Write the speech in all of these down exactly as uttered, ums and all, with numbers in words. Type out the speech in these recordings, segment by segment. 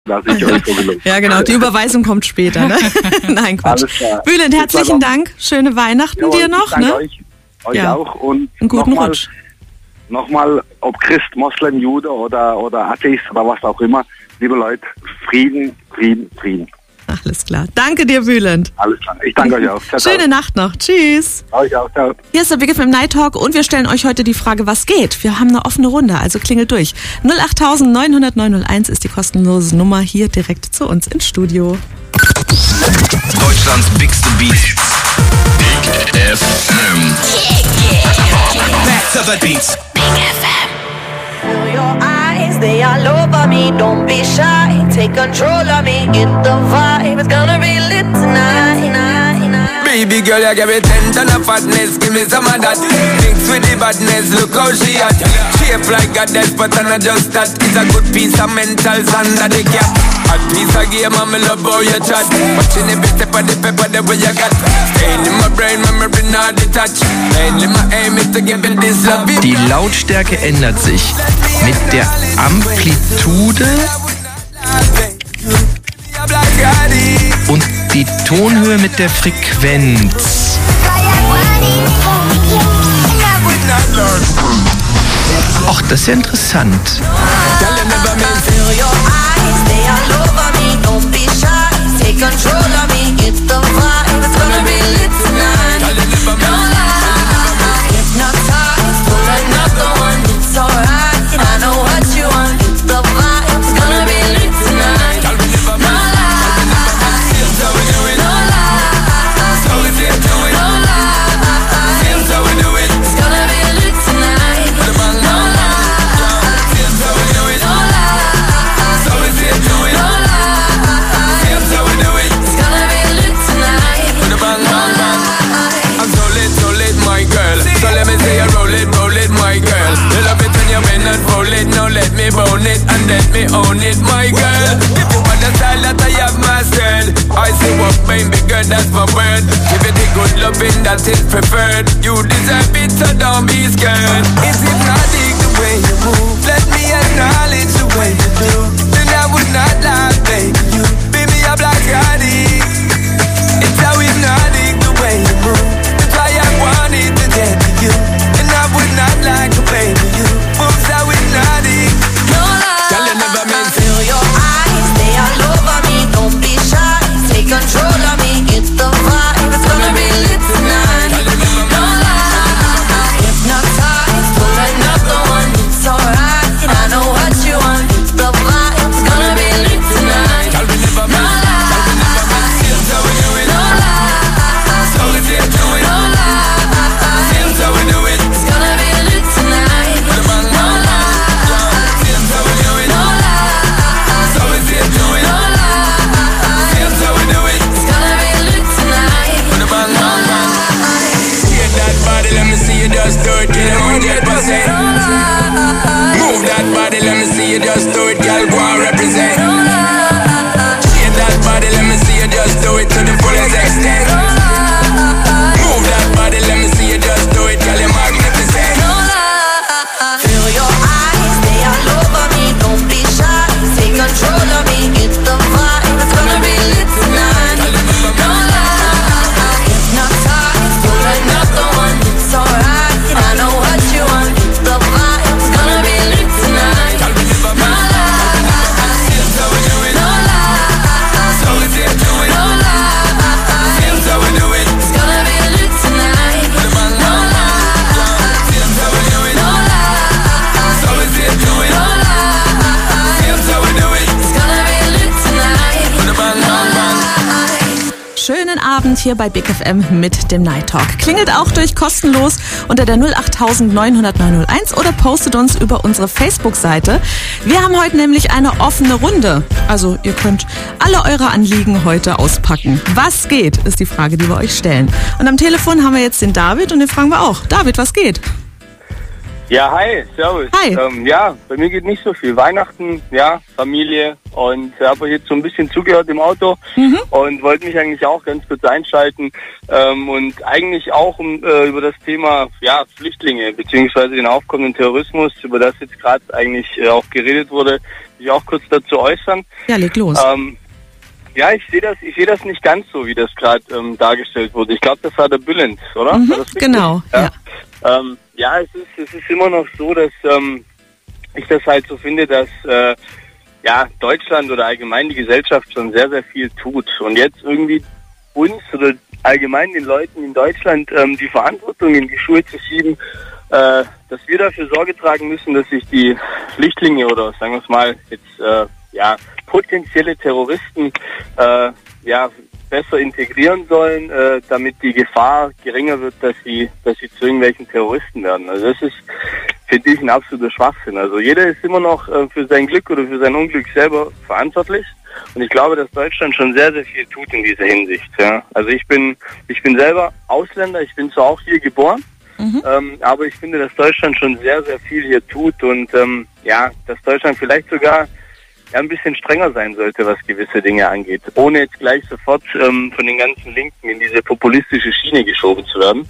dass ich euch so gelungen. Ja, genau. Die Überweisung kommt später, ne? Nein, Quatsch. Alles klar. Bülent, herzlichen Dank. Schöne Weihnachten Jo, dir noch, danke ne? Euch, euch Ja. auch. Und Einen guten nochmal, Rutsch. Nochmal, ob Christ, Moslem, Jude oder, oder Atheist oder was auch immer. Liebe Leute, Frieden, Frieden, Frieden. Alles klar. Danke dir, Bülent. Alles klar. Ich danke euch auch. Ciao, ciao. Schöne Nacht noch. Tschüss. Euch auch. Ciao. Hier ist der Big F M Night Talk und wir stellen euch heute die Frage, was geht? Wir haben eine offene Runde, also klingelt durch. null acht neun null null neun null eins ist die kostenlose Nummer hier direkt zu uns ins Studio. Deutschlands bigste Beats. Big F M. Back to the beats. Big F M. Feel your eyes, they all over me. Don't be shy, take control of me. Get the vibe, it's gonna be lit tonight. tonight, tonight. Baby girl, you give me ten ton of fatness, give me some of that. Mix with the badness, look how she at. Shape like a death, but I'm not just that. It's a good piece of mental sand that they cap. A piece of game, I'm in love how you chat. Watching every step of the pepper, the way you got. Staying in my brain, memory not detached. Mainly my aim is to give it this love. Die Lautstärke ändert sich mit der Amplitude und die Tonhöhe mit der Frequenz. Ach, das ist ja interessant. Own it and let me own it, my girl. If you want the style that I have mastered, I say what baby girl, that's my word. Give it the good loving that is preferred. You deserve it, so don't be scared. It's hypnotic the way you move. Let me acknowledge the way you do. Then I would not lie, baby. You baby, I'm like Gotti. It's how hypnotic the way you move. That's why I wanted to get to you. And I would not like to play with you. Moves how hypnotic. Control of me, get the vibe, it's gonna be lit tonight. No lie, hypnotized, pull another one, it's alright. I know what you want, get the vibe, it's gonna be lit tonight. No lie, here's how we do it. No lie, so it's here to it. No lie, here's how we do it. It's gonna be lit tonight. No lie, here's how we do it. No lie, so it's here to it. No lie. Just do it, get one hundred percent. Move that body, let me see you just do it, girl, go and represent. Shake that body, let me see you just do it to the fullest extent. Move that body, let me see you just do it, girl, you're magnificent. Feel your eyes, they all over me, don't be shy. Take control of me, get the vibe, it's gonna be lit tonight. No lie, hypnotized, pull another one, it's alright. I know what you want, the vibe, it's gonna be lit tonight. No lie, here's how we do it. No lie, so it's here to it. No lie, here's how we do it. It's gonna be lit tonight. No lie, here's how we do it. No lie, so it's here to it. No lie, here's how we do it. It's gonna be lit tonight. No lie. Schönen Abend hier bei Big F M mit dem Night Talk. Klingelt auch durch kostenlos unter der null acht neun null null neun null eins oder postet uns über unsere Facebook-Seite. Wir haben heute nämlich eine offene Runde. Also ihr könnt alle eure Anliegen heute auspacken. Was geht, ist die Frage, die wir euch stellen. Und am Telefon haben wir jetzt den David und den fragen wir auch. David, was geht? Ja, hi, servus. Hi. Ähm, ja, bei mir geht nicht so viel. Weihnachten, ja, Familie und ich habe euch jetzt so ein bisschen zugehört im Auto mhm. und wollte mich eigentlich auch ganz kurz einschalten ähm, und eigentlich auch um, äh, über das Thema ja, Flüchtlinge beziehungsweise den aufkommenden Terrorismus, über das jetzt gerade eigentlich äh, auch geredet wurde. mich auch kurz dazu äußern. Ja, leg los. Ähm, ja, ich sehe das, ich sehe das nicht ganz so, wie das gerade ähm, dargestellt wurde. Ich glaube, das war der Bülent, oder? Mhm, war das richtig? genau, ja. ja. Ähm, ja, es ist, es ist immer noch so, dass ähm, ich das halt so finde, dass äh, ja Deutschland oder allgemein die Gesellschaft schon sehr, sehr viel tut. Und jetzt irgendwie uns oder allgemein den Leuten in Deutschland ähm, die Verantwortung in die Schuhe zu schieben, äh, dass wir dafür Sorge tragen müssen, dass sich die Flüchtlinge oder sagen wir es mal jetzt äh, ja potenzielle Terroristen äh, ja besser integrieren sollen, äh, damit die Gefahr geringer wird, dass sie dass sie zu irgendwelchen Terroristen werden. Also das ist, finde ich, ein absoluter Schwachsinn. Also jeder ist immer noch äh, für sein Glück oder für sein Unglück selber verantwortlich. Und ich glaube, dass Deutschland schon sehr, sehr viel tut in dieser Hinsicht. Ja. Also ich bin ich bin selber Ausländer, ich bin zwar auch hier geboren, mhm. ähm, aber ich finde, dass Deutschland schon sehr, sehr viel hier tut und ähm, ja, dass Deutschland vielleicht sogar ja, ein bisschen strenger sein sollte, was gewisse Dinge angeht, ohne jetzt gleich sofort ähm, von den ganzen Linken in diese populistische Schiene geschoben zu werden.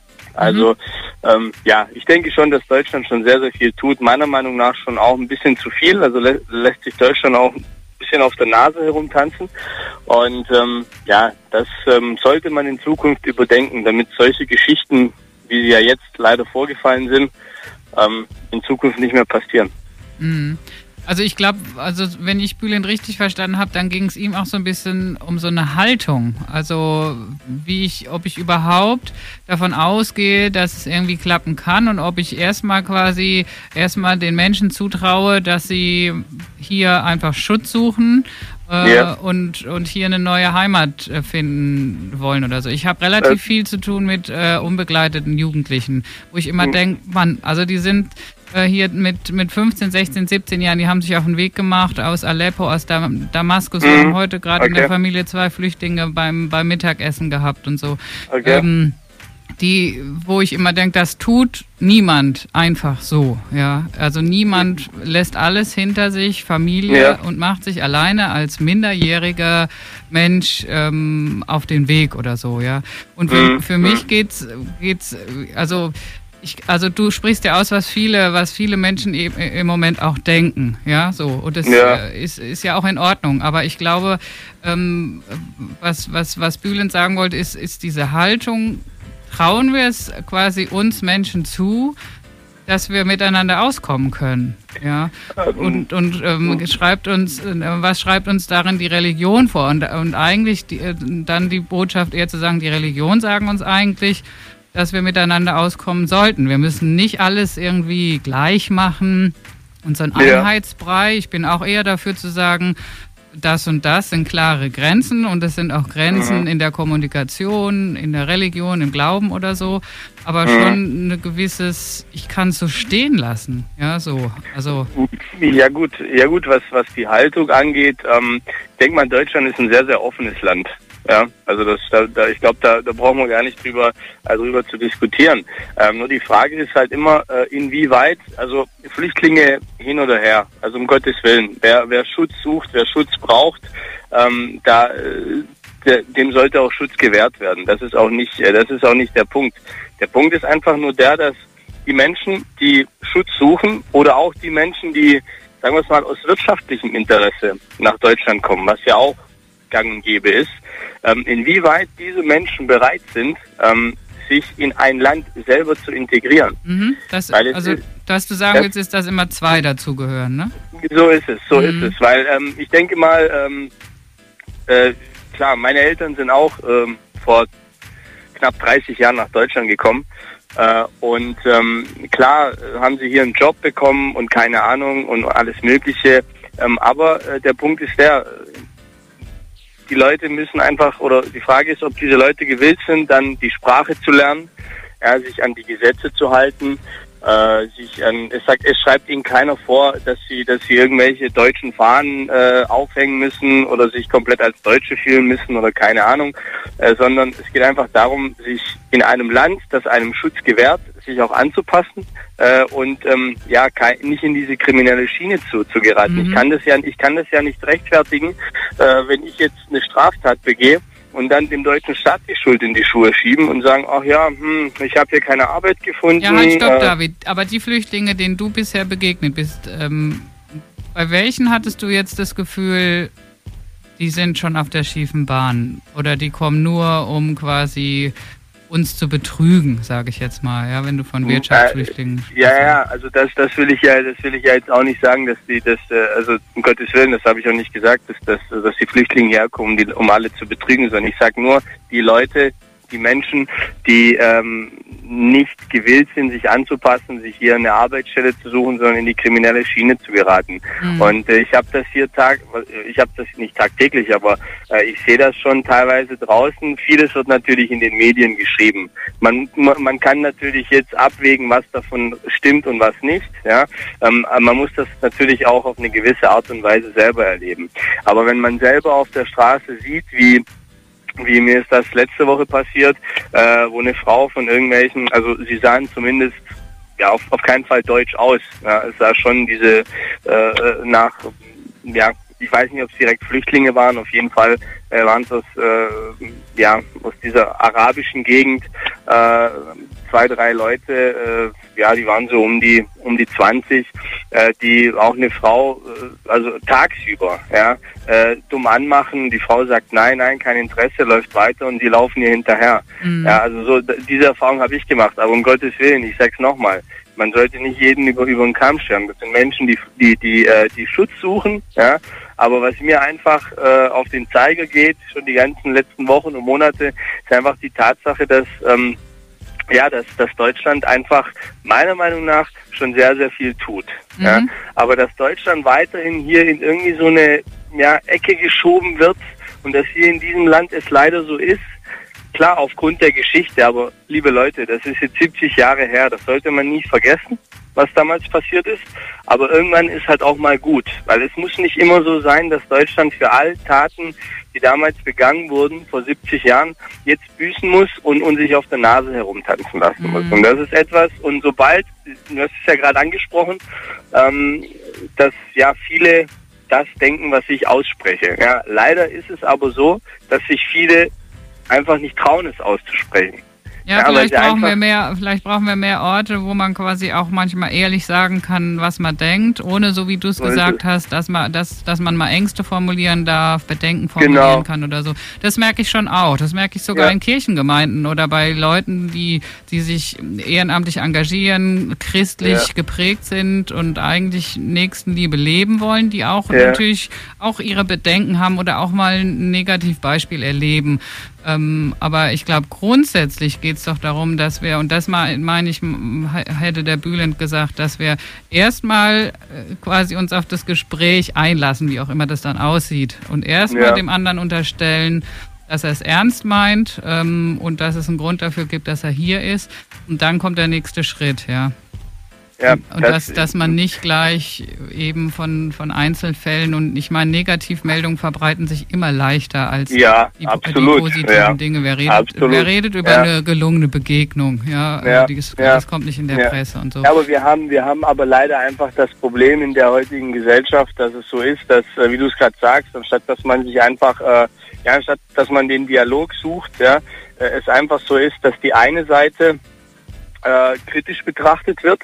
Also mhm. ähm, ja, ich denke schon, dass Deutschland schon sehr, sehr viel tut. Meiner Meinung nach schon auch ein bisschen zu viel. Also lä- lässt sich Deutschland auch ein bisschen auf der Nase herumtanzen. Und ähm, ja, das ähm, sollte man in Zukunft überdenken, damit solche Geschichten, wie sie ja jetzt leider vorgefallen sind, ähm, in Zukunft nicht mehr passieren. Mhm. Also ich glaube, also wenn ich Bülent richtig verstanden habe, dann ging es ihm auch so ein bisschen um so eine Haltung. Also wie ich, ob ich überhaupt davon ausgehe, dass es irgendwie klappen kann und ob ich erstmal quasi erstmal den Menschen zutraue, dass sie hier einfach Schutz suchen äh, ja. und und hier eine neue Heimat äh, finden wollen oder so. Ich habe relativ äh. viel zu tun mit äh, unbegleiteten Jugendlichen, wo ich immer mhm. denke, Mann, also die sind hier mit, mit fünfzehn, sechzehn, siebzehn Jahren, die haben sich auf den Weg gemacht aus Aleppo, aus Dam- Damaskus. Wir mhm. haben heute gerade okay. in der Familie zwei Flüchtlinge beim, beim Mittagessen gehabt und so. Okay. Ähm, die, wo ich immer denke, das tut niemand einfach so. Ja, also niemand lässt alles hinter sich, Familie, ja. und macht sich alleine als minderjähriger Mensch ähm, auf den Weg oder so. Ja, und für, mhm. für mich geht's, geht's, also Ich, also du sprichst ja aus, was viele, was viele Menschen eben im Moment auch denken, ja, so, und das ja. ist, ist ja auch in Ordnung. Aber ich glaube, ähm, was was was Bülent sagen wollte, ist ist diese Haltung. Trauen wir es quasi uns Menschen zu, dass wir miteinander auskommen können, ja, und und ähm, schreibt uns, äh, was schreibt uns darin die Religion vor? Und und eigentlich die, äh, dann die Botschaft eher zu sagen, die Religion sagen uns eigentlich, dass wir miteinander auskommen sollten. Wir müssen nicht alles irgendwie gleich machen und so ein ja. Einheitsbrei. Ich bin auch eher dafür zu sagen, das und das sind klare Grenzen und es sind auch Grenzen mhm. in der Kommunikation, in der Religion, im Glauben oder so, aber mhm. schon ein gewisses, ich kann es so stehen lassen, ja, so, also. Ja gut, ja gut, was, was die Haltung angeht, ähm, ich denke mal, Deutschland ist ein sehr, sehr offenes Land. Ja, also das, da, da, ich glaube, da, da brauchen wir gar nicht drüber, äh, drüber zu diskutieren. Ähm, nur die Frage ist halt immer, äh, inwieweit, also Flüchtlinge hin oder her, also um Gottes Willen, wer, wer Schutz sucht, wer Schutz braucht, ähm, da, äh, der, dem sollte auch Schutz gewährt werden. Das ist auch nicht, äh, das ist auch nicht der Punkt. Der Punkt ist einfach nur der, dass die Menschen, die Schutz suchen oder auch die Menschen, die, sagen wir es mal, aus wirtschaftlichem Interesse nach Deutschland kommen, was ja auch gang und gäbe ist, ähm, inwieweit diese Menschen bereit sind, ähm, sich in ein Land selber zu integrieren. Mhm, das, also, ist, was du sagen das, willst, ist, dass immer zwei dazugehören, ne? So ist es, so mhm. ist es, weil ähm, ich denke mal, ähm, äh, klar, meine Eltern sind auch ähm, vor knapp dreißig Jahren nach Deutschland gekommen äh, und ähm, klar haben sie hier einen Job bekommen und keine Ahnung und alles Mögliche, ähm, aber äh, der Punkt ist der, die Leute müssen einfach, oder die Frage ist, ob diese Leute gewillt sind, dann die Sprache zu lernen, ja, sich an die Gesetze zu halten, äh, sich an, es sagt, es schreibt ihnen keiner vor, dass sie, dass sie irgendwelche deutschen Fahnen äh, aufhängen müssen oder sich komplett als Deutsche fühlen müssen oder keine Ahnung, äh, sondern es geht einfach darum, sich in einem Land, das einem Schutz gewährt, sich auch anzupassen äh, und ähm, ja kein, nicht in diese kriminelle Schiene zu, zu geraten. Mhm. Ich kann das ja, ich kann das ja nicht rechtfertigen, äh, wenn ich jetzt eine Straftat begehe und dann dem deutschen Staat die Schuld in die Schuhe schieben und sagen, ach ja, hm, ich habe hier keine Arbeit gefunden. Ja, halt, stopp, äh, David. Aber die Flüchtlinge, denen du bisher begegnet bist, ähm, Bei welchen hattest du jetzt das Gefühl, die sind schon auf der schiefen Bahn oder die kommen nur, um quasi uns zu betrügen, sage ich jetzt mal, ja, wenn du von Wirtschaftsflüchtlingen sprichst. Ja, ja, also das, das will ich ja, das will ich ja jetzt auch nicht sagen, dass die, das, also um Gottes Willen, das habe ich auch nicht gesagt, dass, dass, dass die Flüchtlinge herkommen, die, um alle zu betrügen, sondern ich sage nur, die Leute, die Menschen, die ähm, nicht gewillt sind, sich anzupassen, sich hier eine Arbeitsstelle zu suchen, sondern in die kriminelle Schiene zu geraten. Mhm. Und äh, ich habe das hier tag, ich habe das nicht tagtäglich, aber äh, ich sehe das schon teilweise draußen. Vieles wird natürlich in den Medien geschrieben. Man man kann natürlich jetzt abwägen, was davon stimmt und was nicht. Ja, ähm, man muss das natürlich auch auf eine gewisse Art und Weise selber erleben. Aber wenn man selber auf der Straße sieht, wie Wie mir ist das letzte Woche passiert, äh, wo eine Frau von irgendwelchen, also sie sahen zumindest ja auf, auf keinen Fall deutsch aus. Ja, es sah schon diese äh, nach, ja, ich weiß nicht, ob es direkt Flüchtlinge waren, auf jeden Fall äh, waren es aus, äh, ja, aus dieser arabischen Gegend äh, zwei, drei Leute, äh, ja, die waren so um die um die zwanzig, äh, die auch eine Frau, äh, also tagsüber, ja, äh, dumm anmachen. Die Frau sagt nein, nein, kein Interesse, läuft weiter und die laufen ihr hinterher. Mhm. Ja, also so diese Erfahrung habe ich gemacht. Aber um Gottes Willen, ich sag's nochmal, man sollte nicht jeden über über den Kamm scheren. Das sind Menschen, die die die äh, die Schutz suchen, ja. Aber was mir einfach äh, auf den Zeiger geht, schon die ganzen letzten Wochen und Monate, ist einfach die Tatsache, dass ähm, ja, dass, dass Deutschland einfach meiner Meinung nach schon sehr, sehr viel tut. Mhm. Ja. Aber dass Deutschland weiterhin hier in irgendwie so eine ja, Ecke geschoben wird und dass hier in diesem Land es leider so ist, klar, aufgrund der Geschichte, aber liebe Leute, das ist jetzt siebzig Jahre her, das sollte man nie vergessen, was damals passiert ist. Aber irgendwann ist halt auch mal gut, weil es muss nicht immer so sein, dass Deutschland für all Taten, die damals begangen wurden, vor siebzig Jahren, jetzt büßen muss und, und sich auf der Nase herumtanzen lassen muss. Mhm. Und das ist etwas, und sobald, du hast es ja gerade angesprochen, ähm, dass ja viele das denken, was ich ausspreche. Ja, leider ist es aber so, dass sich viele einfach nicht trauen, es auszusprechen. Ja, ja, vielleicht brauchen wir mehr, vielleicht brauchen wir mehr Orte, wo man quasi auch manchmal ehrlich sagen kann, was man denkt, ohne, so wie du es gesagt hast, dass man, dass, dass man mal Ängste formulieren darf, Bedenken formulieren genau. kann oder so. Das merke ich schon auch. Das merke ich sogar ja. in Kirchengemeinden oder bei Leuten, die, die sich ehrenamtlich engagieren, christlich ja. geprägt sind und eigentlich Nächstenliebe leben wollen, die auch ja. natürlich auch ihre Bedenken haben oder auch mal ein Negativbeispiel erleben. Ähm, aber ich glaube, grundsätzlich geht es doch darum, dass wir, und das meine ich, hätte der Bülent gesagt, dass wir erstmal äh, quasi uns auf das Gespräch einlassen, wie auch immer das dann aussieht. Und erstmal ja. dem anderen unterstellen, dass er es ernst meint ähm, und dass es einen Grund dafür gibt, dass er hier ist. Und dann kommt der nächste Schritt, ja. Ja, und das, dass, dass man nicht gleich eben von, von Einzelfällen, und ich meine, Negativmeldungen verbreiten sich immer leichter als ja, die, absolut, die positiven ja. Dinge. Wer redet, wer redet über ja. eine gelungene Begegnung? Ja, ja. Das, ja. das kommt nicht in der ja. Presse und so. Ja, aber wir haben, wir haben aber leider einfach das Problem in der heutigen Gesellschaft, dass es so ist, dass, wie du es gerade sagst, anstatt dass man sich einfach, äh, ja, anstatt dass man den Dialog sucht, ja, äh, es einfach so ist, dass die eine Seite äh, kritisch betrachtet wird,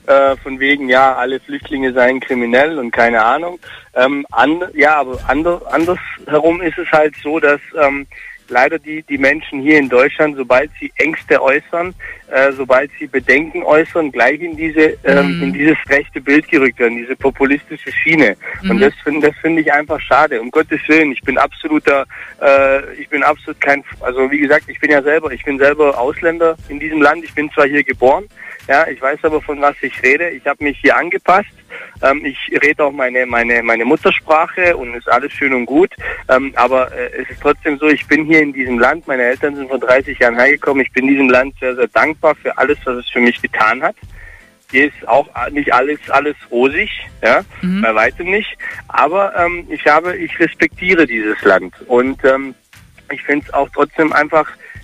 von wegen, ja, alle Flüchtlinge seien kriminell und keine Ahnung. Ähm, and, ja, aber ander, andersherum ist es halt so, dass ähm, leider die, die Menschen hier in Deutschland, sobald sie Ängste äußern, äh, sobald sie Bedenken äußern, gleich in diese ähm, mhm. in dieses rechte Bild gerückt werden, diese populistische Schiene. Mhm. Und das finde das finde ich einfach schade. Um Gottes Willen, ich bin absoluter, äh, ich bin absolut kein, also wie gesagt, ich bin ja selber, ich bin selber Ausländer in diesem Land. Ich bin zwar hier geboren, ja, ich weiß aber, von was ich rede. Ich habe mich hier angepasst. Ähm, ich rede auch meine meine meine Muttersprache und ist alles schön und gut. Ähm, aber äh, es ist trotzdem so, ich bin hier in diesem Land. Meine Eltern sind vor dreißig Jahren hergekommen. Ich bin diesem Land sehr, sehr dankbar für alles, was es für mich getan hat. Hier ist auch nicht alles alles rosig, ja, mhm. bei weitem nicht. Aber ähm, ich habe, ich respektiere dieses Land und ähm, ich finde es auch trotzdem einfach.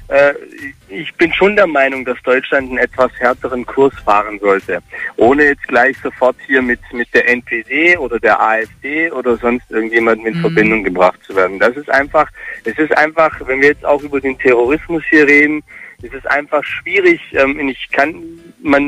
Ich bin schon der Meinung, dass Deutschland einen etwas härteren Kurs fahren sollte, ohne jetzt gleich sofort hier mit mit der N P D oder der AfD oder sonst irgendjemandem in mhm. Verbindung gebracht zu werden. Das ist einfach, es ist einfach, wenn wir jetzt auch über den Terrorismus hier reden, es ist einfach schwierig. Ich kann, man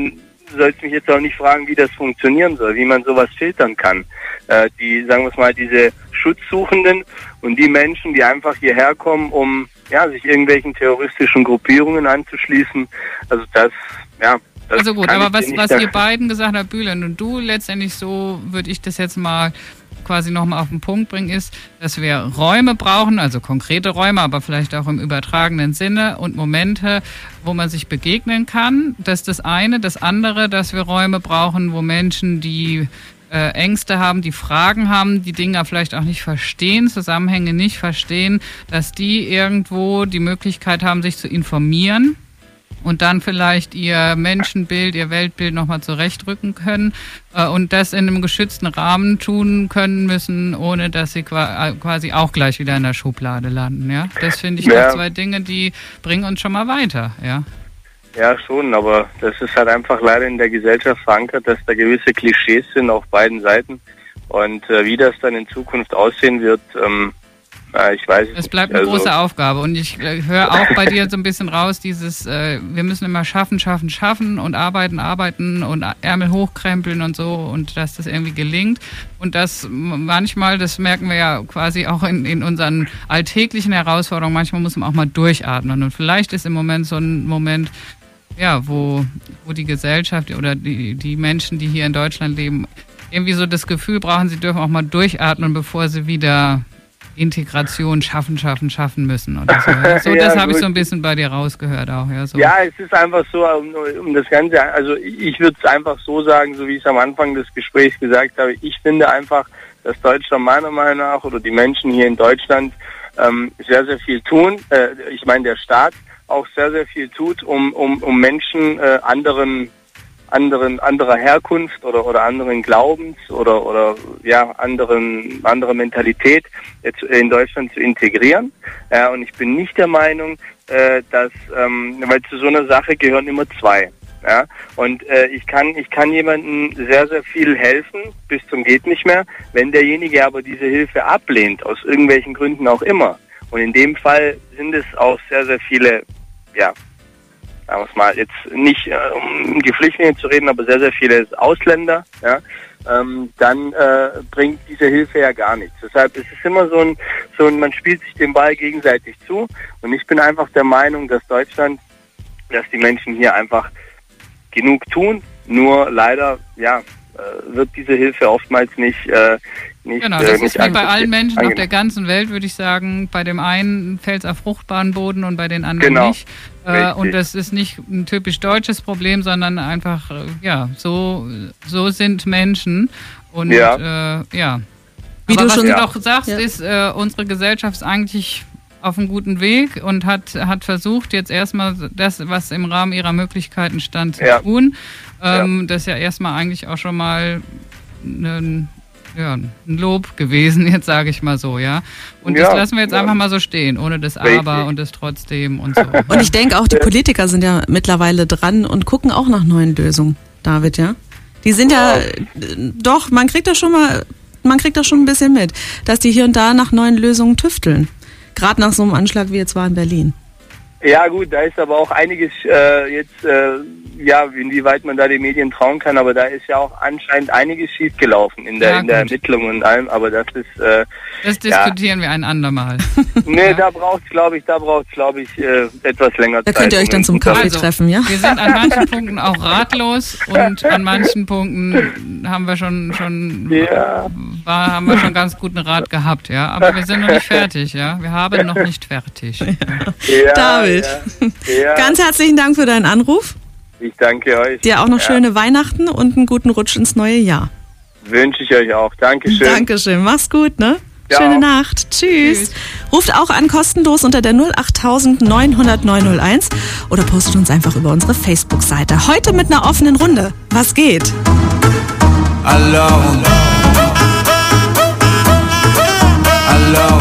du sollst mich jetzt auch nicht fragen, wie das funktionieren soll, wie man sowas filtern kann. Äh, die, sagen wir es mal, diese Schutzsuchenden und die Menschen, die einfach hierher kommen, um ja, sich irgendwelchen terroristischen Gruppierungen anzuschließen. Also das, ja. Das also gut, aber was, was ihr beiden gesagt habt, Bülent und du, letztendlich so würde ich das jetzt mal quasi nochmal auf den Punkt bringen, ist, dass wir Räume brauchen, also konkrete Räume, aber vielleicht auch im übertragenen Sinne und Momente, wo man sich begegnen kann. Das ist das eine. Das andere, dass wir Räume brauchen, wo Menschen, die äh, Ängste haben, die Fragen haben, die Dinge vielleicht auch nicht verstehen, Zusammenhänge nicht verstehen, dass die irgendwo die Möglichkeit haben, sich zu informieren und dann vielleicht ihr Menschenbild, ihr Weltbild nochmal zurechtrücken können äh, und das in einem geschützten Rahmen tun können müssen, ohne dass sie quasi auch gleich wieder in der Schublade landen. Ja, das finde ich ja. Zwei Dinge, die bringen uns schon mal weiter. Ja. Ja, schon, aber das ist halt einfach leider in der Gesellschaft verankert, dass da gewisse Klischees sind auf beiden Seiten und äh, wie das dann in Zukunft aussehen wird, ähm, Ja, ich weiß es bleibt eine also große Aufgabe und ich äh, höre auch bei dir so ein bisschen raus, dieses, äh, wir müssen immer schaffen, schaffen, schaffen und arbeiten, arbeiten und Ärmel hochkrempeln und so und dass das irgendwie gelingt und das manchmal, das merken wir ja quasi auch in, in unseren alltäglichen Herausforderungen, manchmal muss man auch mal durchatmen und vielleicht ist im Moment so ein Moment, ja, wo, wo die Gesellschaft oder die, die Menschen, die hier in Deutschland leben, irgendwie so das Gefühl brauchen, sie dürfen auch mal durchatmen, bevor sie wieder Integration schaffen, schaffen, schaffen müssen oder so. So, das ja, habe ich so ein bisschen bei dir rausgehört auch. Ja, so. Ja, es ist einfach so, um, um das Ganze, also ich würde es einfach so sagen, so wie ich es am Anfang des Gesprächs gesagt habe, ich finde einfach, dass Deutschland meiner Meinung nach oder die Menschen hier in Deutschland ähm, sehr, sehr viel tun. Äh, ich meine, der Staat auch sehr, sehr viel tut, um, um, um Menschen äh, anderen anderen anderer Herkunft oder oder anderen Glaubens oder oder ja anderen andere Mentalität jetzt in Deutschland zu integrieren. Ja, und ich bin nicht der Meinung, äh, dass ähm, weil zu so einer Sache gehören immer zwei. Ja, und äh, ich kann ich kann jemandem sehr sehr viel helfen bis zum geht nicht mehr, wenn derjenige aber diese Hilfe ablehnt aus irgendwelchen Gründen auch immer. Und in dem Fall sind es auch sehr sehr viele ja sagen wir es mal, jetzt nicht äh, um die Flüchtlinge zu reden, aber sehr, sehr viele Ausländer, ja, ähm, dann äh, bringt diese Hilfe ja gar nichts. Deshalb ist es immer so ein, so ein, man spielt sich den Ball gegenseitig zu und ich bin einfach der Meinung, dass Deutschland, dass die Menschen hier einfach genug tun, nur leider, ja, äh, wird diese Hilfe oftmals nicht äh, Nicht, genau, das äh, ist wie bei allen Menschen auf der ganzen Welt, würde ich sagen. Bei dem einen fällt es auf fruchtbaren Boden und bei den anderen genau. nicht. Äh, und das ist nicht ein typisch deutsches Problem, sondern einfach, äh, ja, so, so sind Menschen. Und ja, äh, ja. Wie Aber du was schon du doch sagst, ja. ist, äh, unsere Gesellschaft ist eigentlich auf einem guten Weg und hat, hat versucht, jetzt erstmal das, was im Rahmen ihrer Möglichkeiten stand, zu ja. tun. Ähm, ja. Das ist ja erstmal eigentlich auch schon mal ein Ja, ein Lob gewesen, jetzt sage ich mal so, ja. Und ja, das lassen wir jetzt ja. einfach mal so stehen, ohne das Richtig. Aber und das Trotzdem und so. Und ich denke auch, die Politiker sind ja mittlerweile dran und gucken auch nach neuen Lösungen, David, ja? Die sind ja, ja doch, man kriegt das schon mal, man kriegt das schon ein bisschen mit, dass die hier und da nach neuen Lösungen tüfteln. Gerade nach so einem Anschlag, wie jetzt war in Berlin. Ja gut, da ist aber auch einiges äh, jetzt, äh, ja, inwieweit man da den Medien trauen kann, aber da ist ja auch anscheinend einiges schiefgelaufen in der, ja, in der Ermittlung und allem, aber das ist... Äh, das diskutieren ja. wir ein andermal. Nee, ja. da braucht es, glaube ich, da braucht es, glaube ich, äh, etwas länger da Zeit. Da könnt ihr euch dann zum Kaffee also, treffen, ja? Wir sind an manchen Punkten auch ratlos und an manchen Punkten haben wir schon, schon ja. war, haben wir schon ganz guten Rat gehabt, ja, aber wir sind noch nicht fertig, ja, wir haben noch nicht fertig. Ja. David, ja. Ja. ganz herzlichen Dank für deinen Anruf. Ich danke euch. Dir auch noch ja. schöne Weihnachten und einen guten Rutsch ins neue Jahr. Wünsche ich euch auch. Dankeschön. Dankeschön. Mach's gut, ne? Ja. Schöne Nacht. Tschüss. Tschüss. Ruft auch an kostenlos unter der null acht neunhundert neunhunderteins oder postet uns einfach über unsere Facebook-Seite. Heute mit einer offenen Runde. Was geht? Alone. Alone.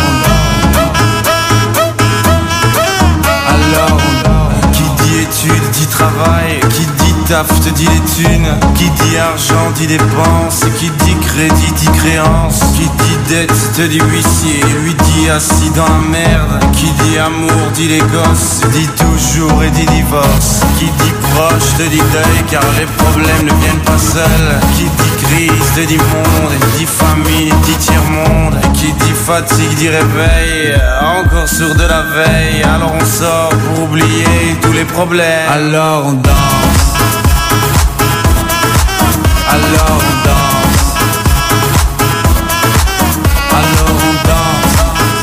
Alone. Études, dit travail, qui dit taf te dit les thunes, qui dit argent dit dépense, qui dit crédit dit créance, qui dit dette te dit huissier, lui dit dit assis dans la merde. Qui dit amour dit les gosses, dit toujours et dit divorce. Qui dit proche te dit deuil car les problèmes ne viennent pas seuls. Qui dit crise te dit monde, dit famille dit tiers-monde. Qui dit fatigue dit réveil, encore sourd de la veille. Alors on sort pour oublier tous les problèmes. Alors on danse, alors on danse, alors on danse,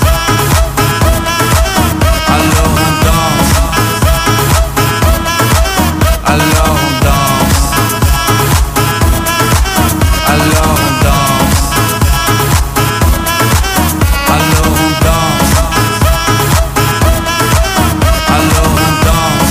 alors on danse, alors on danse, alors on danse, alors on danse, alors on danse,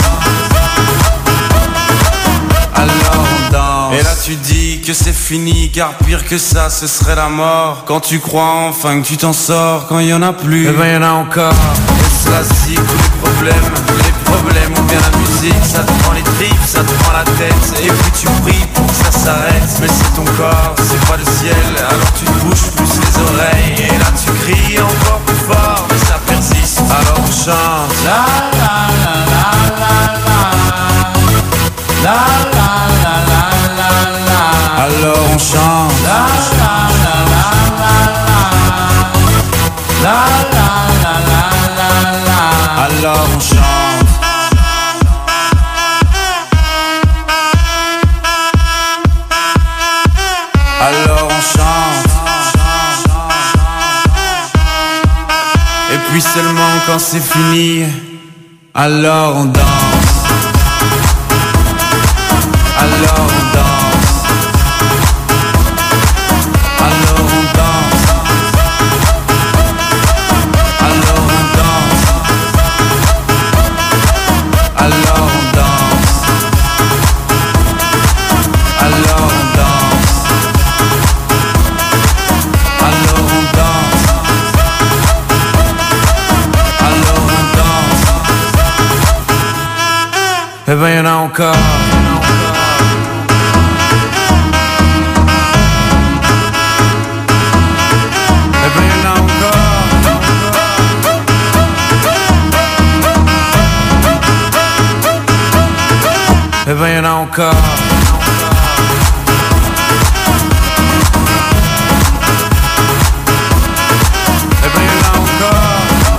alors on danse. Et là tu dis que c'est fini, car pire que ça ce serait la mort. Quand tu crois enfin que tu t'en sors, quand il y en a plus, eh ben y en a encore. Et cela si tous les problèmes, les problèmes ou bien la musique, ça te prend les tripes, ça te prend la tête. Et puis tu pries pour que ça s'arrête, mais c'est ton corps, c'est pas le ciel. Alors tu te bouges plus les oreilles, et là tu cries encore plus fort, mais ça persiste. Alors on chante la la la la la la la la la la la la. Alors on chante la la la la la la la la la la la. Alors on chante. Alors on chante. Et puis seulement quand c'est fini, alors on danse. Alors on danse. Alors on danse. Alors on danse. Alors on danse. Alors on danse. Alors on danse. Alors on danse. Eh ben y'en a encore. Eh ben y'en a encore. Eh ben y'en a encore.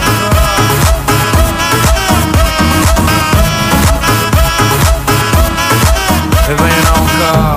Eh ben y'en a encore.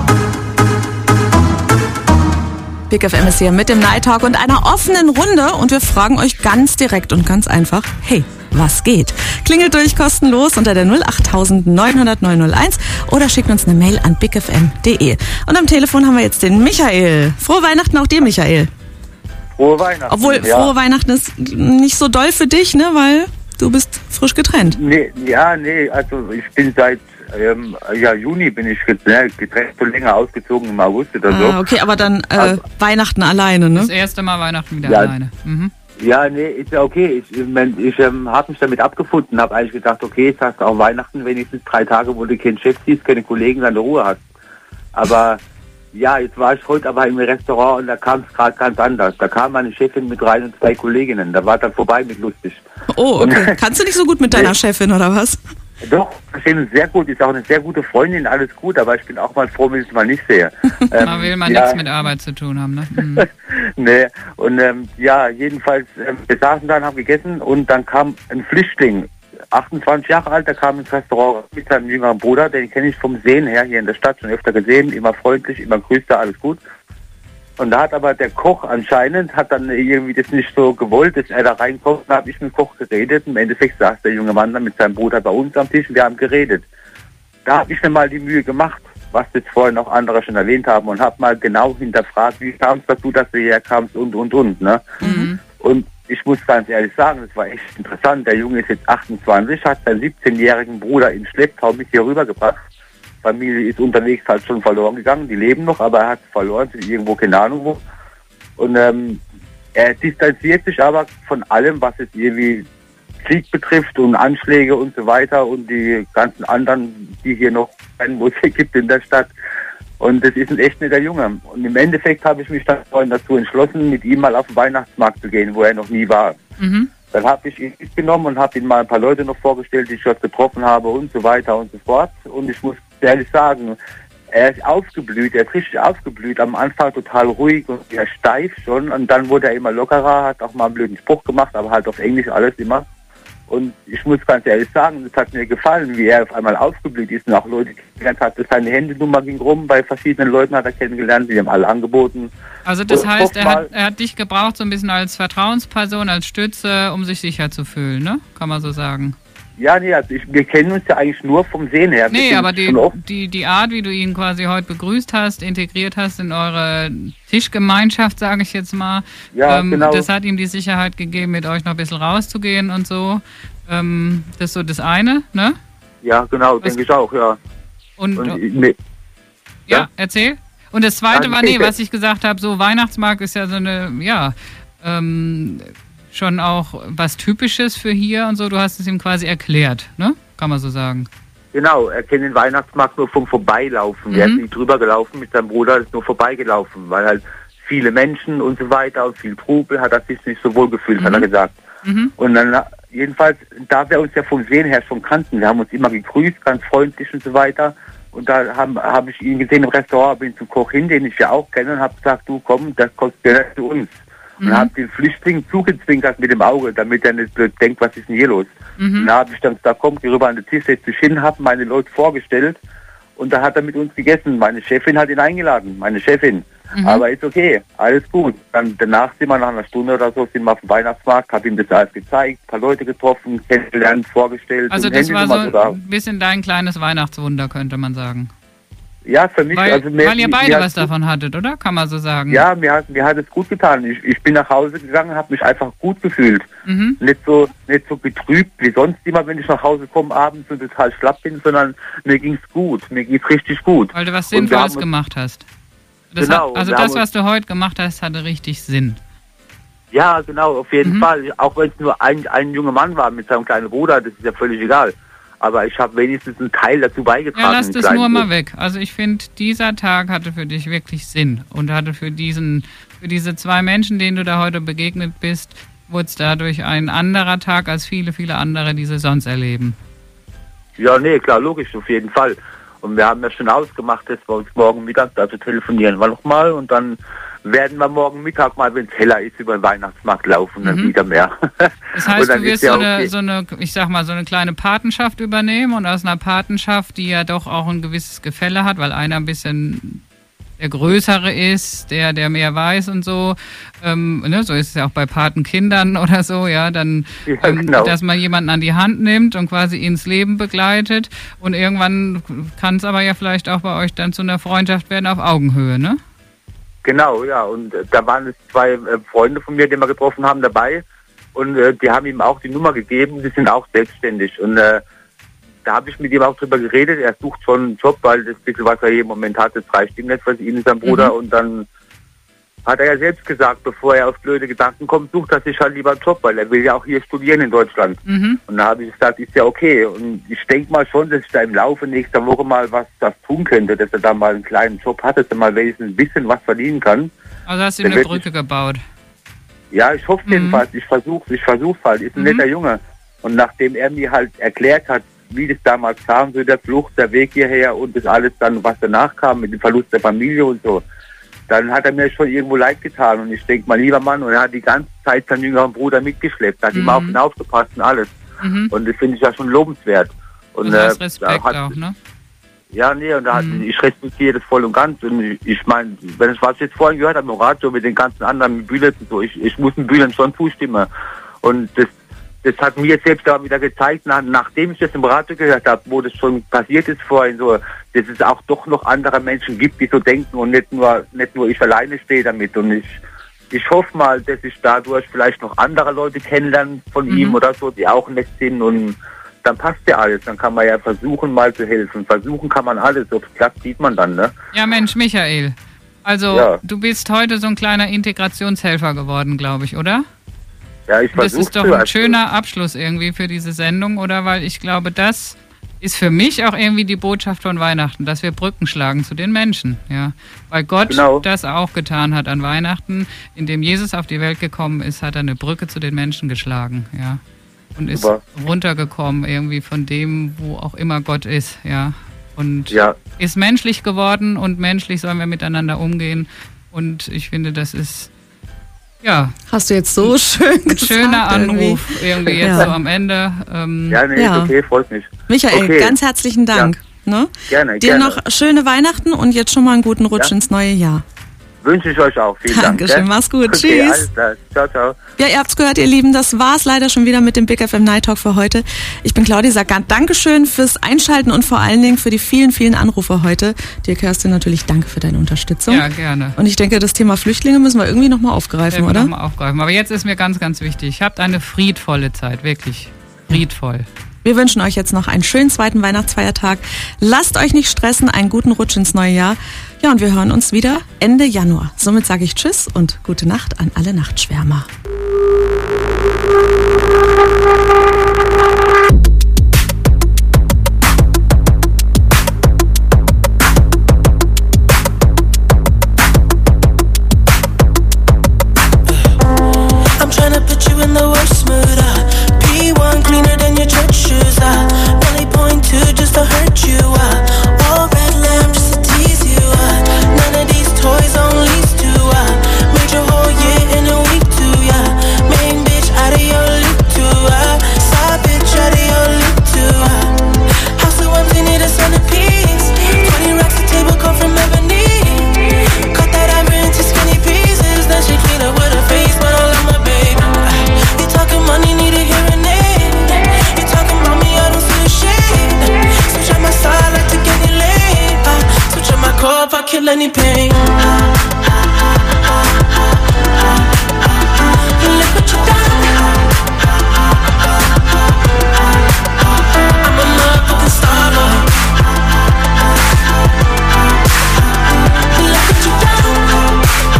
Big F M ist hier mit dem Night Talk und einer offenen Runde und wir fragen euch ganz direkt und ganz einfach, hey, was geht? Klingelt durch kostenlos unter der null acht neunhundert neunhunderteins oder schickt uns eine Mail an big f m punkt d e. Und am Telefon haben wir jetzt den Michael. Frohe Weihnachten auch dir, Michael. Frohe Weihnachten. Obwohl, ja. Frohe Weihnachten ist nicht so doll für dich, ne, weil du bist frisch getrennt. Nee, ja, nee, also ich bin seit ähm, ja, Juni bin ich getrennt, so länger ausgezogen im August oder so. Ah, okay, aber dann äh, also, Weihnachten alleine, ne? Das erste Mal Weihnachten wieder ja, alleine. Mhm. Ja, nee, ist ja okay. Ich, ich, ich ähm, habe mich damit abgefunden, habe eigentlich gedacht, okay, jetzt hast du auch Weihnachten wenigstens drei Tage, wo du keinen Chef siehst, keine Kollegen, deine Ruhe hast. Aber ja, jetzt war ich heute aber im Restaurant und da kam es gerade ganz anders. Da kam meine Chefin mit rein und zwei Kolleginnen. Da war dann vorbei mit lustig. Oh, okay. Kannst du nicht so gut mit deiner nee. Chefin, oder was? Doch, verstehen uns sehr gut. Ist auch eine sehr gute Freundin, alles gut. Aber ich bin auch mal froh, wenn ich es mal nicht sehe. ähm, man will mal ja. nichts mit Arbeit zu tun haben, ne? Mhm. Nee, und ähm, ja, jedenfalls, ähm, wir saßen dann, haben gegessen und dann kam ein Flüchtling, achtundzwanzig Jahre alt, der kam ins Restaurant mit seinem jüngeren Bruder, den kenne ich vom Sehen her hier in der Stadt schon öfter gesehen, immer freundlich, immer grüßt er, alles gut. Und da hat aber der Koch anscheinend, hat dann irgendwie das nicht so gewollt, dass er da reinkommt. Da habe ich mit dem Koch geredet. Im Endeffekt saß der junge Mann dann mit seinem Bruder bei uns am Tisch und wir haben geredet. Da habe ich mir mal die Mühe gemacht, was jetzt vorhin noch andere schon erwähnt haben und habe mal genau hinterfragt, wie kam es dazu, dass du hierher kamst und, und, und. Ne? Mhm. Und ich muss ganz ehrlich sagen, das war echt interessant. Der Junge ist jetzt achtundzwanzig, hat seinen siebzehnjährigen Bruder in Schlepptau mit hier rübergebracht. Familie ist unterwegs halt schon verloren gegangen, die leben noch, aber er hat verloren, sind irgendwo, keine Ahnung wo. Und ähm, er distanziert sich aber von allem, was es irgendwie Krieg betrifft und Anschläge und so weiter und die ganzen anderen, die hier noch, wo es hier gibt in der Stadt. Und das ist ein echt netter Junge. Und im Endeffekt habe ich mich dann dazu entschlossen, mit ihm mal auf den Weihnachtsmarkt zu gehen, wo er noch nie war. Mhm. Dann habe ich ihn mitgenommen und habe ihm mal ein paar Leute noch vorgestellt, die ich dort getroffen habe und so weiter und so fort. Und ich muss ehrlich sagen, er ist aufgeblüht, er ist richtig aufgeblüht. Am Anfang total ruhig und eher steif schon. Und dann wurde er immer lockerer, hat auch mal einen blöden Spruch gemacht, aber halt auf Englisch alles immer. Und ich muss ganz ehrlich sagen, es hat mir gefallen, wie er auf einmal aufgeblüht ist und auch Leute kennengelernt hat. Seine Handynummer ging rum, bei verschiedenen Leuten hat er kennengelernt, die haben alle angeboten. Also das und heißt, er mal, hat, er hat dich gebraucht so ein bisschen als Vertrauensperson, als Stütze, um sich sicher zu fühlen, ne? Kann man so sagen. Ja, nee, also ich, wir kennen uns ja eigentlich nur vom Sehen her. Wir Nee, aber die, die, die Art, wie du ihn quasi heute begrüßt hast, integriert hast in eure Tischgemeinschaft, sage ich jetzt mal, ja, ähm, genau. das hat ihm die Sicherheit gegeben, mit euch noch ein bisschen rauszugehen und so. Ähm, das ist so das eine, ne? Ja, genau, denke ich auch, ja. Und, und nee. ja, ja, erzähl. Und das zweite ja, war, nee, was ich gesagt habe, so Weihnachtsmarkt ist ja so eine, ja, ähm, schon auch was Typisches für hier und so. Du hast es ihm quasi erklärt, ne? Kann man so sagen. Genau, er kennt den Weihnachtsmarkt nur vom Vorbeilaufen. Mhm. Er ist nicht drüber gelaufen mit seinem Bruder, ist nur vorbeigelaufen, weil halt viele Menschen und so weiter und viel Trubel hat er sich nicht so wohl gefühlt, mhm. hat er gesagt. Mhm. Und dann, jedenfalls, da wir uns ja vom Sehen her schon kannten, wir haben uns immer gegrüßt, ganz freundlich und so weiter. Und da habe hab ich ihn gesehen im Restaurant, bin zum Koch hin, den ich ja auch kenne, und habe gesagt, du komm, das kostet ja zu uns. Und Mhm. habe den Flüchtling zugezwinkert mit dem Auge, damit er nicht blöd denkt, was ist denn hier los. Mhm. Und da habe ich dann gesagt, komm, geh rüber an den Tisch, setz dich hin, habe meine Leute vorgestellt und da hat er mit uns gegessen. Meine Chefin hat ihn eingeladen, meine Chefin. Mhm. Aber ist okay, alles gut. Dann danach sind wir nach einer Stunde oder so, sind wir auf dem Weihnachtsmarkt, habe ihm das alles gezeigt, ein paar Leute getroffen, kennengelernt, vorgestellt. Also und das war so Handynummer ein bisschen dein kleines Weihnachtswunder, könnte man sagen. Ja, für mich, Weil, also mir, weil ihr mir beide hat- was davon hattet, oder? Kann man so sagen. Ja, mir hat, mir hat es gut getan. Ich, ich bin nach Hause gegangen, habe mich einfach gut gefühlt. Mhm. Nicht so nicht so betrübt wie sonst immer, wenn ich nach Hause komme abends und total schlapp bin, sondern mir ging's gut. Mir ging's richtig gut. Weil du was Und wir Sinnvolles haben uns- gemacht hast. Das Genau, hat, also wir das, haben was du heute gemacht hast, hatte richtig Sinn. Ja, genau, auf jeden Mhm. Fall. Auch wenn es nur ein, ein junger Mann war mit seinem kleinen Bruder, das ist ja völlig egal. Aber ich habe wenigstens einen Teil dazu beigetragen. Ja, lass einen das kleinen nur mal Teil. weg. Also ich finde, dieser Tag hatte für dich wirklich Sinn und hatte für diesen, für diese zwei Menschen, denen du da heute begegnet bist, wurde es dadurch ein anderer Tag als viele, viele andere, die sie sonst erleben. Ja, nee, klar, logisch, auf jeden Fall. Und wir haben ja schon ausgemacht, dass wir uns morgen Mittag, also telefonieren wir nochmal und dann werden wir morgen Mittag mal, wenn es heller ist, über den Weihnachtsmarkt laufen, dann Mhm. wieder mehr. Das Und heißt, dann du wirst ist ja so, eine, okay. so eine, ich sag mal, so eine kleine Patenschaft übernehmen und aus einer Patenschaft, die ja doch auch ein gewisses Gefälle hat, weil einer ein bisschen der Größere ist, der, der mehr weiß und so, ähm, ne, so ist es ja auch bei Patenkindern oder so, ja, dann, Ja, ähm, genau. dass man jemanden an die Hand nimmt und quasi ins Leben begleitet und irgendwann kann es aber ja vielleicht auch bei euch dann zu einer Freundschaft werden auf Augenhöhe, ne? Genau, ja. Und äh, da waren es zwei äh, Freunde von mir, die wir getroffen haben, dabei. Und äh, die haben ihm auch die Nummer gegeben. Die sind auch selbstständig. Und äh, da habe ich mit ihm auch drüber geredet. Er sucht schon einen Job, weil das bisschen, was er hier im Moment hat, das reicht ihm nicht für ihn und sein Bruder. Mhm. Und dann hat er ja selbst gesagt, bevor er auf blöde Gedanken kommt, sucht er sich halt lieber einen Job, weil er will ja auch hier studieren in Deutschland. Mhm. Und da habe ich gesagt, ist ja okay. Und ich denke mal schon, dass ich da im Laufe nächster Woche mal was das tun könnte, dass er da mal einen kleinen Job hat, dass er mal wenigstens ein bisschen was verdienen kann. Also hast du ihm Der eine wird Brücke gebaut. Ja, ich hoffe Mhm. jedenfalls. Ich versuche ich versuch's halt. Ist ein Mhm. netter Junge. Und nachdem er mir halt erklärt hat, wie das damals kam, so der Flucht, der Weg hierher und das alles dann, was danach kam mit dem Verlust der Familie und so, dann hat er mir schon irgendwo leid getan. Und ich denke mal, lieber Mann, und er hat die ganze Zeit seinen jüngeren Bruder mitgeschleppt, hat Mhm. immer auf ihn aufgepasst und alles. Mhm. Und das finde ich ja schon lobenswert. Und, Du hast äh, Respekt da hat- auch, ne? Ja, nee, und da hat, Mhm. ich respektiere das voll und ganz. Und ich, ich meine, wenn ich was ich jetzt vorhin gehört habe im Radio mit den ganzen anderen mit Bülent und so, ich, ich muss den Bülent schon zustimmen. Und das, das hat mir jetzt selbst auch wieder gezeigt, nach, nachdem ich das im Radio gehört habe, wo das schon passiert ist vorhin, so, dass es auch doch noch andere Menschen gibt, die so denken und nicht nur, nicht nur ich alleine stehe damit. Und ich, ich hoffe mal, dass ich dadurch vielleicht noch andere Leute kennenlerne von Mhm. ihm oder so, die auch nett sind und dann passt ja alles. Dann kann man ja versuchen, mal zu helfen. Versuchen kann man alles. Ob es klappt, sieht man dann, ne? Ja, Mensch, Michael. Also, Ja. du bist heute so ein kleiner Integrationshelfer geworden, glaube ich, oder? Ja, ich Das versuche ist doch ein schöner Abschluss irgendwie für diese Sendung, oder? Weil ich glaube, das ist für mich auch irgendwie die Botschaft von Weihnachten, dass wir Brücken schlagen zu den Menschen, ja. Weil Gott genau. das auch getan hat an Weihnachten, indem Jesus auf die Welt gekommen ist, hat er eine Brücke zu den Menschen geschlagen, ja. Und ist Super. runtergekommen irgendwie von dem, wo auch immer Gott ist, ja. Und ja. ist menschlich geworden und menschlich sollen wir miteinander umgehen. Und ich finde, das ist Ja. Hast du jetzt so schön Ein gesagt, schöner Anruf irgendwie, irgendwie jetzt ja. so am Ende. Ähm, ja, nee, ja. okay, freut mich. Michael, okay. ganz herzlichen Dank. Ja. Ne? Gerne, Dir gerne. noch schöne Weihnachten und jetzt schon mal einen guten Rutsch ja. ins neue Jahr. Wünsche ich euch auch. Vielen Dankeschön, Dank. mach's gut. Okay, Tschüss. Alles klar. Ciao, ciao. Ja, ihr habt's gehört, ihr Lieben, das war's leider schon wieder mit dem Big F M Night Talk für heute. Ich bin Claudia Sagant. Dankeschön fürs Einschalten und vor allen Dingen für die vielen, vielen Anrufe heute. Dir, Kerstin, natürlich danke für deine Unterstützung. Ja, gerne. Und ich denke, das Thema Flüchtlinge müssen wir irgendwie nochmal aufgreifen, ja, oder? Noch mal aufgreifen. Aber jetzt ist mir ganz, ganz wichtig, habt eine friedvolle Zeit, wirklich friedvoll. Wir wünschen euch jetzt noch einen schönen zweiten Weihnachtsfeiertag. Lasst euch nicht stressen, einen guten Rutsch ins neue Jahr. Ja, und wir hören uns wieder Ende Januar. Somit sage ich Tschüss und gute Nacht an alle Nachtschwärmer. I'm trying to put you in the worst mood. Uh, P one cleaner than your church shoes. Uh, Nelly point two just to hurt you. Uh, all red lamb just to tease you. Uh, none of these toys on lease to. Uh, made your whole year in a week too. Yeah, main bitch out of your league too. Uh, side bitch out of your league too. Uh, house so empty, need a centerpiece. Twenty racks a table come from ebony. Cut that ivory into skinny pieces. Then she clean up with her face, but I love my baby. You talking money, need a hearing aid. You talking about me, I don't see a shade. Switch on my side, like to get any lane. Uh, switch on my core if I kill any pain. Look what you done. I'm a motherfucking star boy. Look what you done.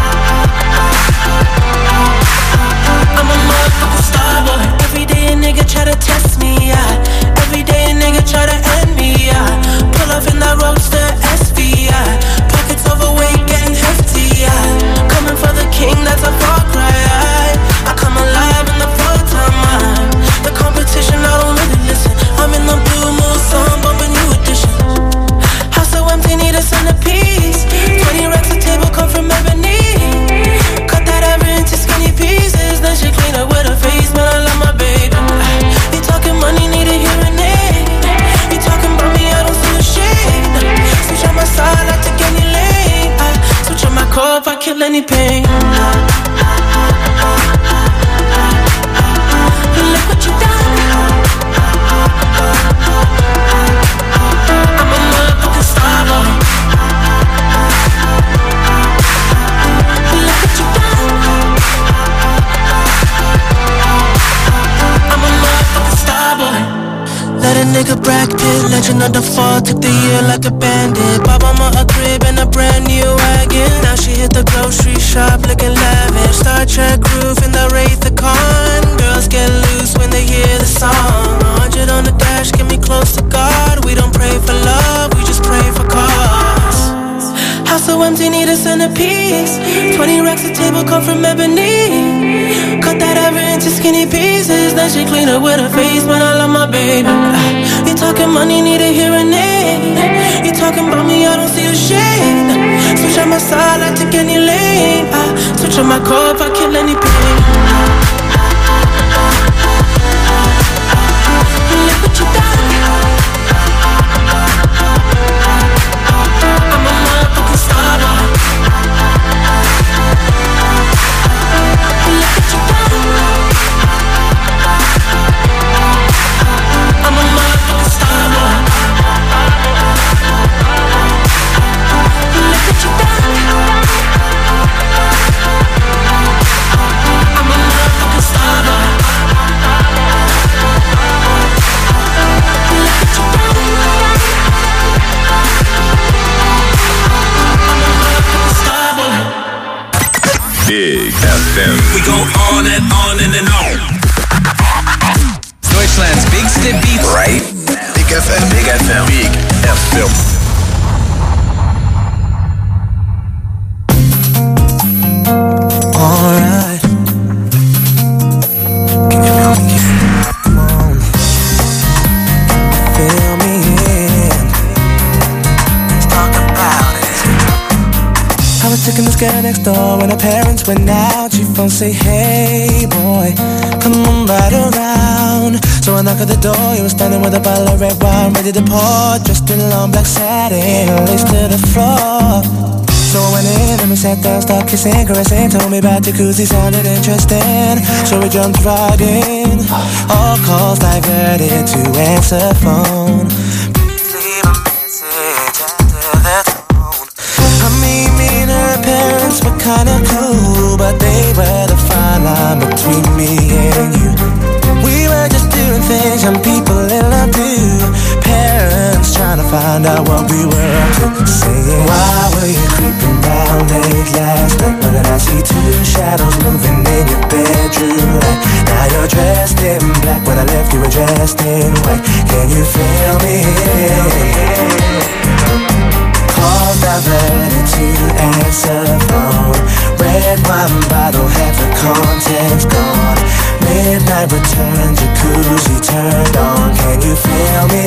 I'm a motherfucking star boy. Every day a nigga try to test me, yeah. Every day a nigga try to end me, yeah. Pull up in that roadster S V, yeah. Pockets overweight, getting hefty, yeah. Coming for the king, that's a far cry, yeah. I come alive in the full time, yeah. The competition, I don't really listen. I'm in the blue moon, sun bumping new edition. House so empty, need a centerpiece. Twenty racks a table come from ebony. Cut that ivory into skinny pieces. Then she clean up with her face, man, I love my baby. You talking money, need a hearing aid. You talking about me, I don't see a shade. Switch on my side, I take any lane. I switch on my core if I kill any pain. Look what you done. I'm a motherfucking star boy. Look what you done. I'm a motherfucking star boy. Let a nigga Brad Pitt, legend of the fall, took the year like a bandit. Bought mama a crib and a brand new wagon. Now she hit the grocery shop looking lavish. Star Trek roof in the Wraith the Con. Girls get loose when they hear the song. A hundred on the dash, get me close to God. We don't pray for love, we just pray for cause. House so empty, need a centerpiece. Twenty racks a table come from ebony. Cut that ivory into skinny pieces. Then she clean up with her face, man, I love my baby. You talking money, need a hearing aid. You talking about me, I don't see a shade. Switch on my side, I take any lane. I switch on my core if I kill any pain. Look what you done. I'm a motherfucking star boy. Look what you done. I'm a motherfucking star boy. Look what you done. F M. Big F M. Alright. Come on. Fill me in. Let's talk about it. I was taking this girl next door when her parents went out. She phone say, hey boy, come on right around. So I knock at the door, you were standing with a bottle of red wine ready to pour, dressed in long black satin, lace to the floor. So I went in and we sat down, started kissing, caressing, told me about jacuzzi, sounded interesting. So we jumped right in, all calls diverted to answer phone. Please leave a message after the tone. I mean, me and her parents were kinda cool, but they were the fine line between me and you. We were just doing things young people in love do. Parents trying to find out what we were up to, saying, why were you creeping round late last night? When did I see two shadows moving in your bedroom light? Now you're dressed in black, when I left you were dressed in white. Can you feel me? Calls diverted to answer phone. Red wine bottle, half the contents gone. Midnight return, jacuzzi turned on. Can you feel me?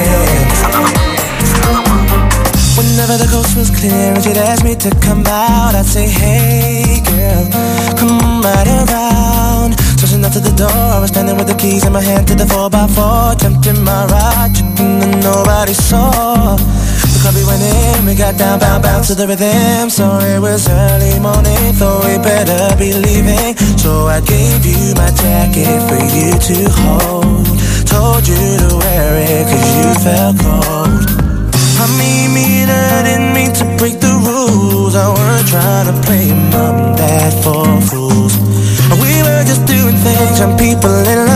Whenever the coast was clear and she'd ask me to come out, I'd say, hey girl, come right around. So she knocked at the door, I was standing with the keys in my hand to the four by four. Jumped in my ride, chicken and nobody saw. The club we went in, we got down, bound, bound to the rhythm. So it was early morning, thought we better be leaving. So I gave you my jacket for you to hold. Told you to wear it cause you felt cold.